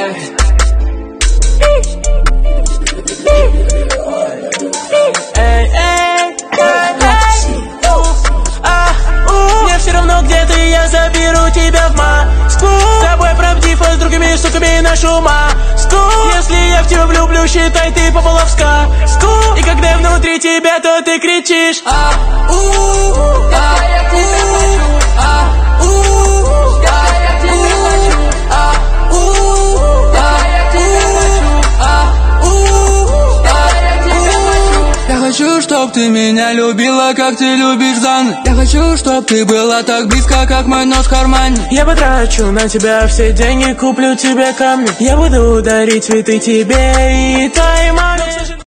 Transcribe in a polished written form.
Мне все равно, где ты, я заберу тебя в Москву. С тобой правдив, а с другими суками ношу маску. Если я в тебя влюблю, считай, ты попала в сказку. И когда я внутри тебя, то ты кричишь Я хочу, чтоб ты меня любила, как ты любишь Зан. Я хочу, чтоб ты была так близко, как мой нос в кармане. Я потрачу на тебя все деньги, куплю тебе камни. Я буду дарить цветы тебе и твоей маме.